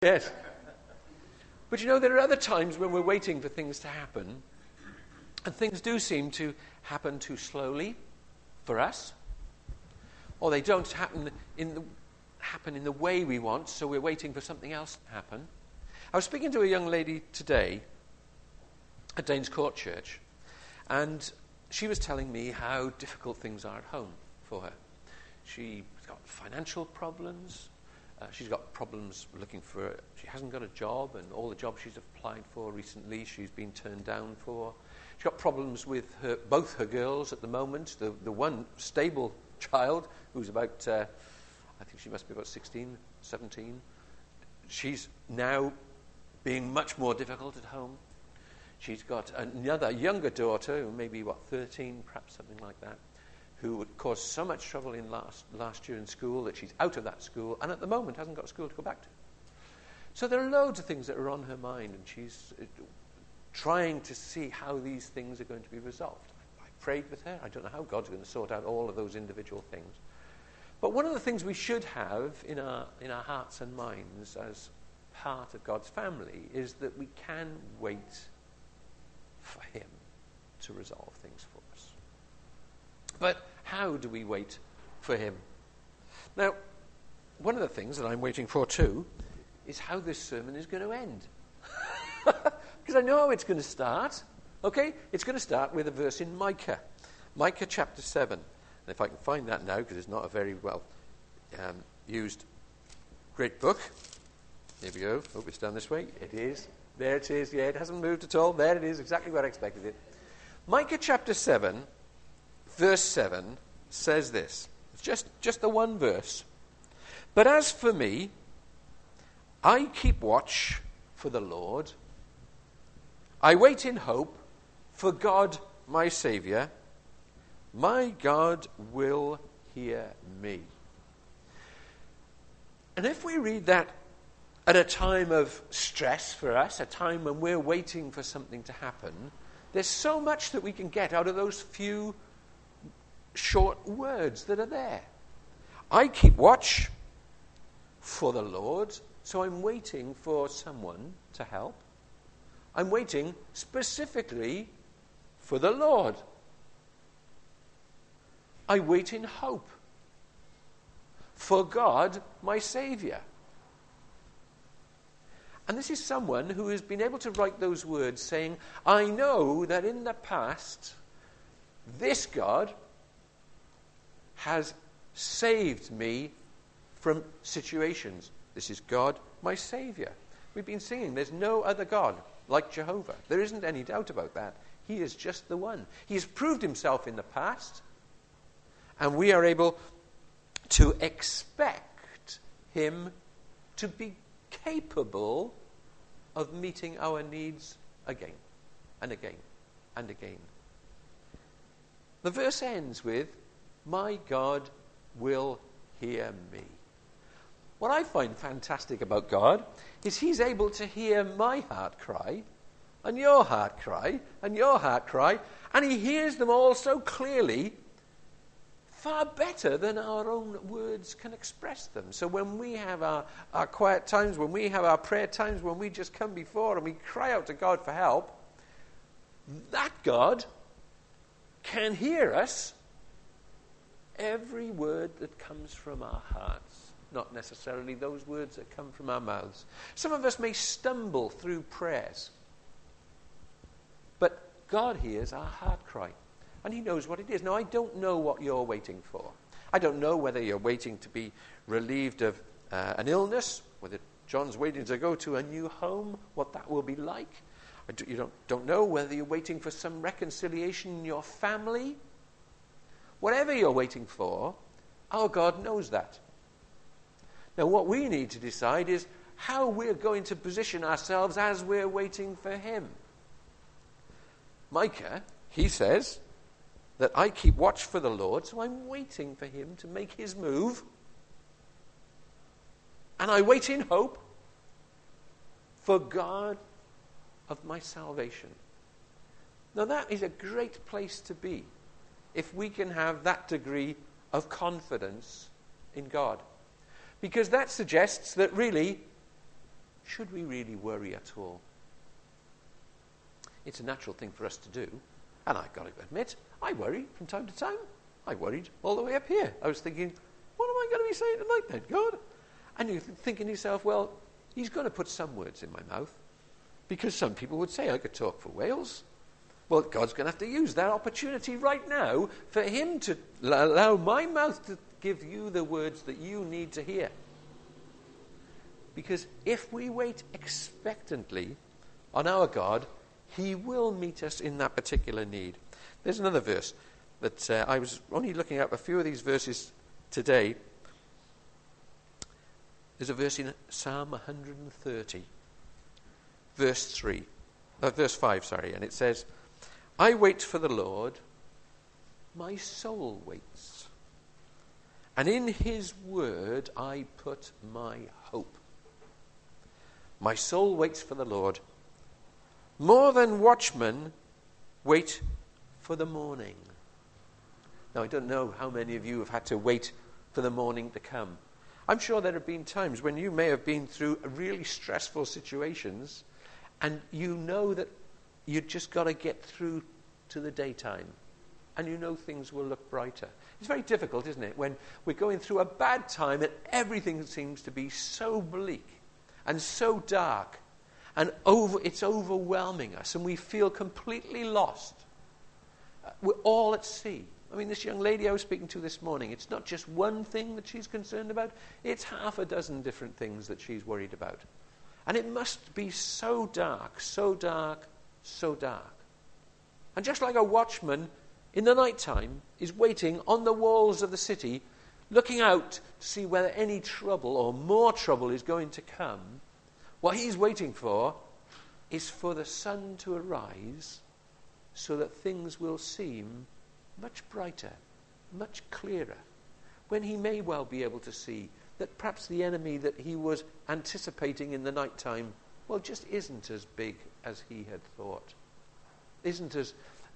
Yes. But there are other times when we're waiting for things to happen, and things do seem to happen too slowly for us, or they don't happen in the way we want, so we're waiting for something else to happen. I was speaking to a young lady today at Danes Court Church, and she was telling me how difficult things are at home for her. She's got financial problems. She's got problems she hasn't got a job, and all the jobs she's applied for recently she's been turned down for. She's got problems with both her girls at the moment. The one stable child, who's about, I think she must be about 16, 17. She's now being much more difficult at home. She's got another younger daughter, who may be, 13, perhaps something like that, who would cause so much trouble in last year in school that she's out of that school and at the moment hasn't got a school to go back to. So there are loads of things that are on her mind, and she's trying to see how these things are going to be resolved. I prayed with her. I don't know how God's going to sort out all of those individual things. But one of the things we should have in our hearts and minds as part of God's family is that we can wait for him to resolve things for us. But how do we wait for him? Now, one of the things that I'm waiting for too is how this sermon is going to end. Because I know how it's going to start. Okay? It's going to start with a verse in Micah. Micah chapter 7. And if I can find that now, because it's not a very well used great book. Here we go. Hope it's done this way. It is. There it is. Yeah, it hasn't moved at all. There it is. Exactly what I expected it. Micah chapter 7, verse 7 says this. It's just the one verse. But as for me, I keep watch for the Lord. I wait in hope for God, my Saviour. My God will hear me. And if we read that at a time of stress for us, a time when we're waiting for something to happen, there's so much that we can get out of those few short words that are there. I keep watch for the Lord, so I'm waiting for someone to help. I'm waiting specifically for the Lord. I wait in hope for God, my Saviour. And this is someone who has been able to write those words saying, I know that in the past, this God has saved me from situations. This is God, my Saviour. We've been singing, there's no other God like Jehovah. There isn't any doubt about that. He is just the one. He has proved himself in the past, and we are able to expect him to be capable of meeting our needs again and again and again. The verse ends with, my God will hear me. What I find fantastic about God is he's able to hear my heart cry and your heart cry and your heart cry, and he hears them all so clearly, far better than our own words can express them. So when we have our quiet times, when we have our prayer times, when we just come before and we cry out to God for help, that God can hear us every word that comes from our hearts, not necessarily those words that come from our mouths. Some of us may stumble through prayers, but God hears our heart cry, and he knows what it is. Now, I don't know what you're waiting for. I don't know whether you're waiting to be relieved of an illness, whether John's waiting to go to a new home, what that will be like. You don't know whether you're waiting for some reconciliation in your family. Whatever you're waiting for, our God knows that. Now, what we need to decide is how we're going to position ourselves as we're waiting for him. Micah, he says that I keep watch for the Lord, so I'm waiting for him to make his move. And I wait in hope for God of my salvation. Now, that is a great place to be if we can have that degree of confidence in God. Because that suggests that really should we really worry at all? It's a natural thing for us to do. And I've got to admit, I worry from time to time. I worried all the way up here. I was thinking, what am I going to be saying tonight then, God? And you're thinking to yourself, well, he's going to put some words in my mouth. Because some people would say I could talk for Wales. Well, God's going to have to use that opportunity right now for him to allow my mouth to give you the words that you need to hear. Because if we wait expectantly on our God, he will meet us in that particular need. There's another verse that I was only looking at a few of these verses today. There's a verse in Psalm 130, verse 5, and it says, I wait for the Lord, my soul waits, and in his word I put my hope. My soul waits for the Lord. More than watchmen wait for the morning. Now, I don't know how many of you have had to wait for the morning to come. I'm sure there have been times when you may have been through really stressful situations and you know that you've just got to get through to the daytime and you know things will look brighter. It's very difficult, isn't it, when we're going through a bad time and everything seems to be so bleak and so dark and it's overwhelming us and we feel completely lost. We're all at sea. I mean, this young lady I was speaking to this morning, it's not just one thing that she's concerned about, it's half a dozen different things that she's worried about. And it must be so dark, so dark, so dark. And just like a watchman in the night time is waiting on the walls of the city, looking out to see whether any trouble or more trouble is going to come, what he's waiting for is for the sun to arise so that things will seem much brighter, much clearer, when he may well be able to see that perhaps the enemy that he was anticipating in the night time, well, just isn't as big as he had thought, isn't as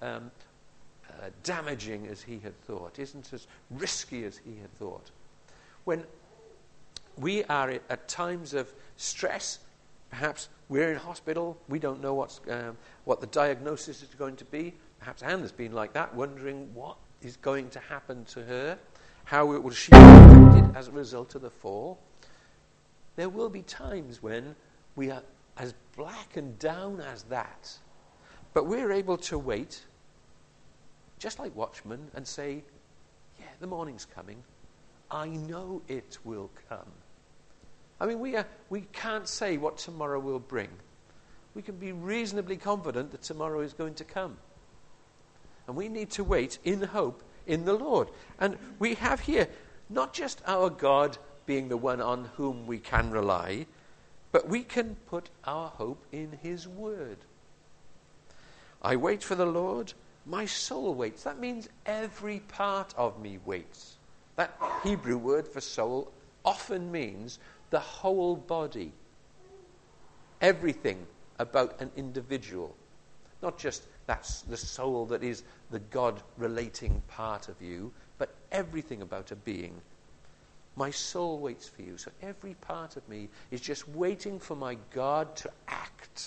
damaging as he had thought, isn't as risky as he had thought. When we are at times of stress, perhaps we're in hospital, we don't know what the diagnosis is going to be. Perhaps Anne has been like that, wondering what is going to happen to her, how will she be affected as a result of the fall. There will be times when we are as black and down as that, but we're able to wait, just like watchmen, and say, yeah, the morning's coming. I know it will come. I mean, we can't say what tomorrow will bring. We can be reasonably confident that tomorrow is going to come. And we need to wait in hope in the Lord. And we have here not just our God being the one on whom we can rely, but we can put our hope in his word. I wait for the Lord, my soul waits. That means every part of me waits. That Hebrew word for soul often means the whole body. Everything about an individual. Not just that's the soul that is the God-relating part of you, but everything about a being. My soul waits for you. So every part of me is just waiting for my God to act.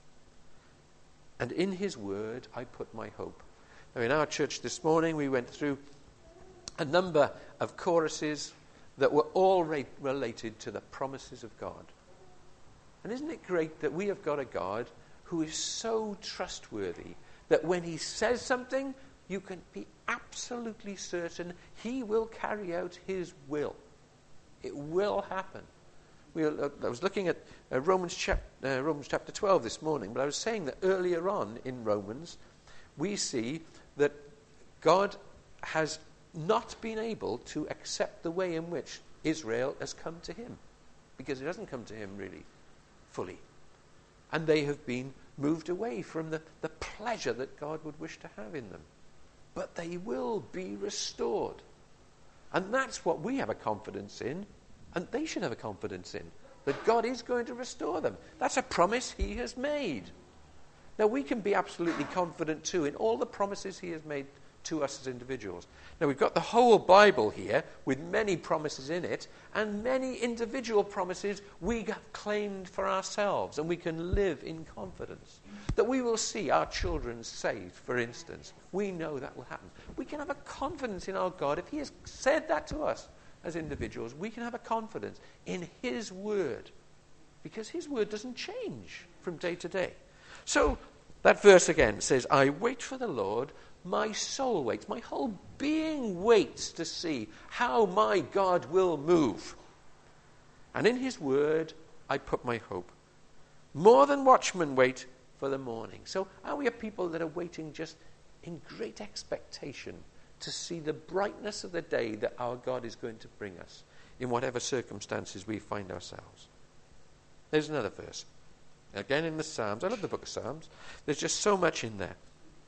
And in his word, I put my hope. Now, in our church this morning, we went through a number of choruses that were all related to the promises of God. And isn't it great that we have got a God who is so trustworthy that when he says something, you can be absolutely certain he will carry out his will. It will happen. I was looking at Romans chapter 12 this morning, but I was saying that earlier on in Romans, we see that God has not been able to accept the way in which Israel has come to him, because it hasn't come to him really fully. And they have been moved away from the pleasure that God would wish to have in them. But they will be restored. And that's what we have a confidence in, and they should have a confidence in, that God is going to restore them. That's a promise he has made. Now, we can be absolutely confident too in all the promises he has made to us as individuals. Now, we've got the whole Bible here with many promises in it and many individual promises we have claimed for ourselves, and we can live in confidence that we will see our children saved, for instance. We know that will happen. We can have a confidence in our God. If he has said that to us as individuals, we can have a confidence in his word, because his word doesn't change from day to day. So that verse again says, I wait for the Lord, my soul waits, my whole being waits to see how my God will move. And in his word I put my hope. More than watchmen wait for the morning. So are we a people that are waiting just in great expectation to see the brightness of the day that our God is going to bring us in whatever circumstances we find ourselves? There's another verse. Again in the Psalms. I love the book of Psalms. There's just so much in there.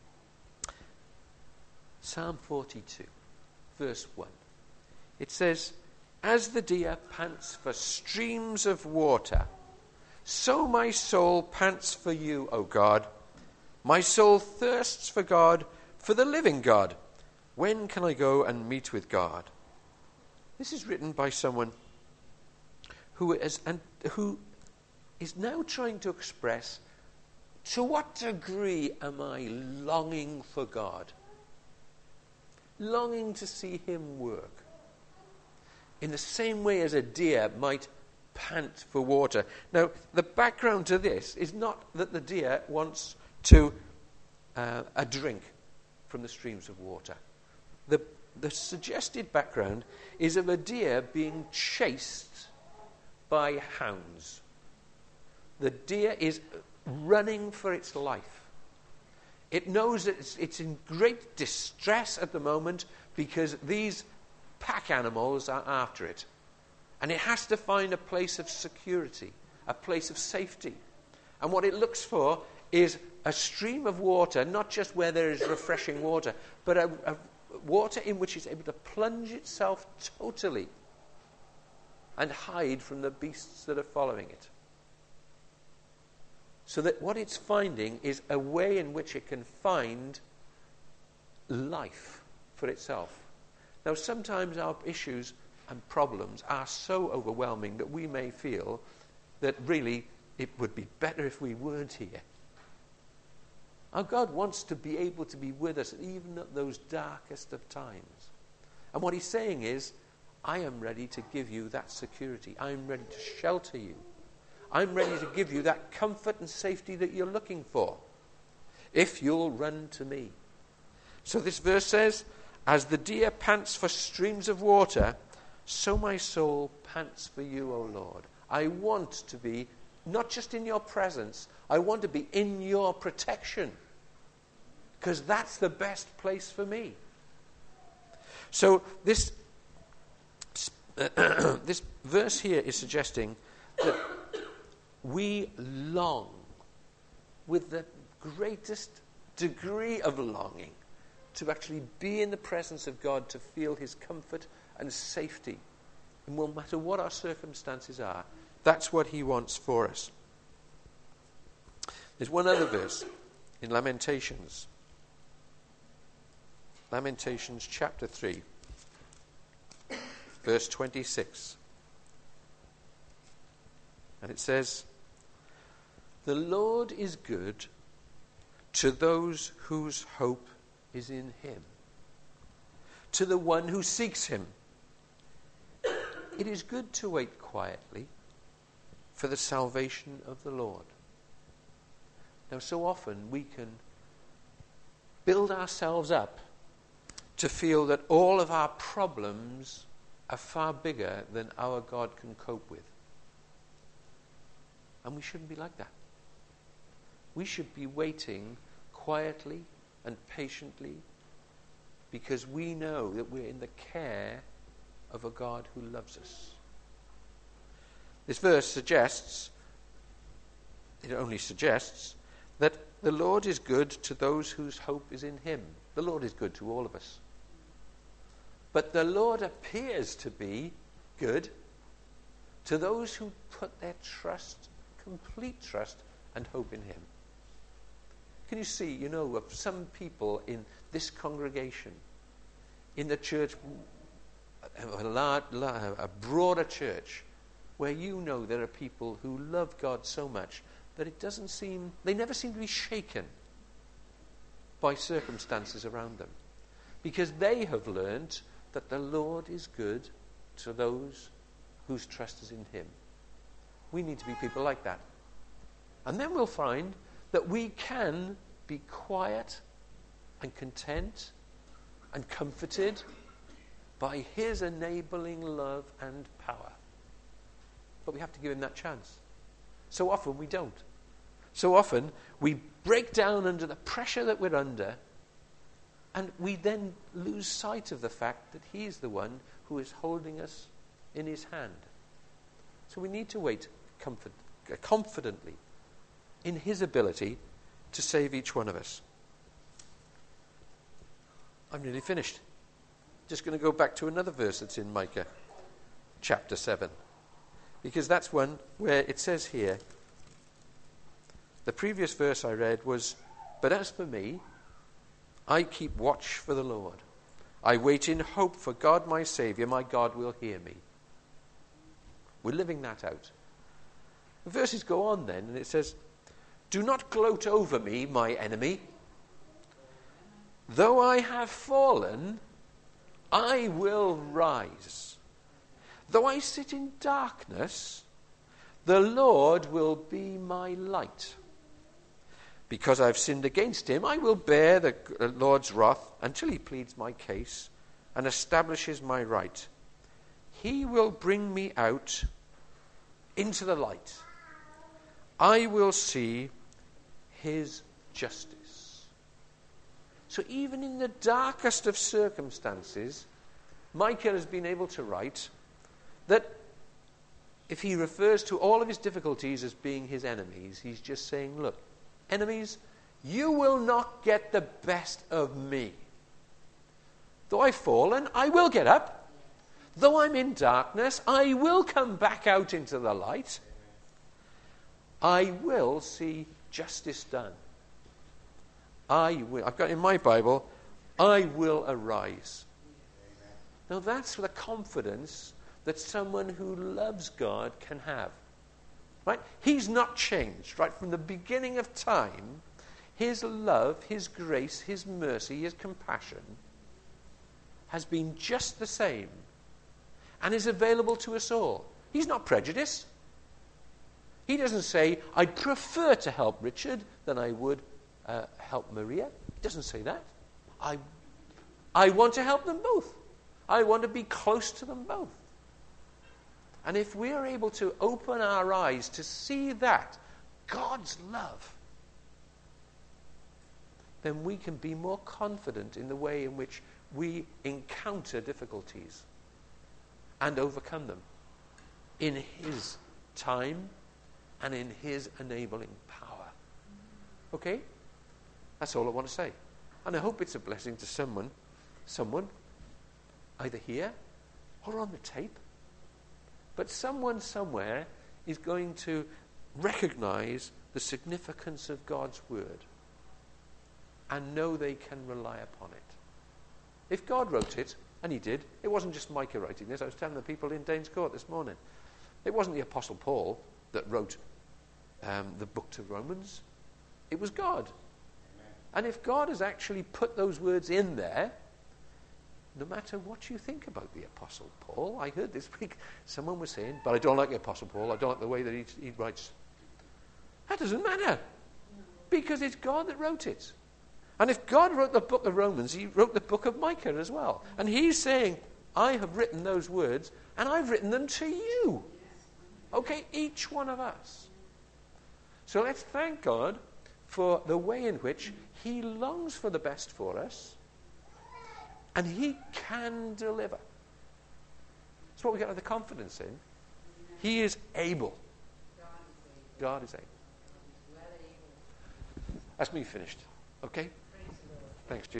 Psalm 42, verse 1. It says, as the deer pants for streams of water, so my soul pants for you, O God. My soul thirsts for God, for the living God. When can I go and meet with God? This is written by someone who is now trying to express, to what degree am I longing for God? Longing to see him work. In the same way as a deer might pant for water. Now, the background to this is not that the deer wants to a drink from the streams of water. The suggested background is of a deer being chased by hounds. The deer is running for its life. It knows that it's in great distress at the moment because these pack animals are after it. And it has to find a place of security, a place of safety. And what it looks for is a stream of water, not just where there is refreshing water, but a water in which it's able to plunge itself totally and hide from the beasts that are following it. So that what it's finding is a way in which it can find life for itself. Now, sometimes our issues and problems are so overwhelming that we may feel that really it would be better if we weren't here. Our God wants to be able to be with us even at those darkest of times. And what he's saying is, I am ready to give you that security. I'm ready to shelter you. I'm ready to give you that comfort and safety that you're looking for, if you'll run to me. So this verse says, as the deer pants for streams of water, so my soul pants for you, O Lord. I want to be not just in your presence, I want to be in your protection, because that's the best place for me. So this verse here is suggesting that we long with the greatest degree of longing to actually be in the presence of God, to feel his comfort and safety. And no matter what our circumstances are, that's what he wants for us. There's one other verse in Lamentations. Lamentations chapter 3, verse 26. And it says, the Lord is good to those whose hope is in him, to the one who seeks him. It is good to wait quietly for the salvation of the Lord. Now, so often we can build ourselves up to feel that all of our problems are far bigger than our God can cope with. And we shouldn't be like that. We should be waiting quietly and patiently, because we know that we're in the care of a God who loves us. This verse suggests, it only suggests, that the Lord is good to those whose hope is in him. The Lord is good to all of us. But the Lord appears to be good to those who put their trust, complete trust and hope in him. Can you see, of some people in this congregation, in the church, a broader church, where there are people who love God so much that they never seem to be shaken by circumstances around them, because they have learned that the Lord is good to those whose trust is in him. We need to be people like that. And then we'll find that we can be quiet and content and comforted by his enabling love and power. But we have to give him that chance. So often we don't. So often we break down under the pressure that we're under, and we then lose sight of the fact that he is the one who is holding us in his hand. So we need to wait confidently in his ability to save each one of us. I'm nearly finished. Just going to go back to another verse that's in Micah chapter 7. Because that's one where it says here, the previous verse I read was, "But as for me, I keep watch for the Lord. I wait in hope for God my Saviour. My God will hear me." We're living that out. The verses go on then, and it says, "Do not gloat over me, my enemy. Though I have fallen, I will rise. Though I sit in darkness, the Lord will be my light. Because I've sinned against him, I will bear the Lord's wrath until he pleads my case and establishes my right. He will bring me out into the light. I will see his justice." So even in the darkest of circumstances, Micah has been able to write that if he refers to all of his difficulties as being his enemies, he's just saying, look, enemies, you will not get the best of me. Though I've fallen, I will get up. Though I'm in darkness, I will come back out into the light. I will see justice done. I've got in my Bible, I will arise. Now that's the confidence that someone who loves God can have. Right? He's not changed. Right? From the beginning of time, his love, his grace, his mercy, his compassion has been just the same and is available to us all. He's not prejudiced. He doesn't say, I'd prefer to help Richard than I would help Maria. He doesn't say that. I want to help them both. I want to be close to them both. And if we are able to open our eyes to see that, God's love, then we can be more confident in the way in which we encounter difficulties and overcome them in his time and in his enabling power. Okay? That's all I want to say. And I hope it's a blessing to someone, either here or on the tape. But someone somewhere is going to recognize the significance of God's word and know they can rely upon it. If God wrote it, and he did, it wasn't just Micah writing this. I was telling the people in Danes Court this morning. It wasn't the Apostle Paul that wrote the book to Romans. It was God. Amen. And if God has actually put those words in there, no matter what you think about the Apostle Paul, I heard this week someone was saying, but I don't like the Apostle Paul. I don't like the way that he writes. That doesn't matter. Because it's God that wrote it. And if God wrote the book of Romans, he wrote the book of Micah as well. And he's saying, I have written those words, and I've written them to you. Okay, each one of us. So let's thank God for the way in which he longs for the best for us, and he can deliver. That's what we got to have the confidence in. He is able. God is able. That's me finished. Okay? Thanks, Jesus.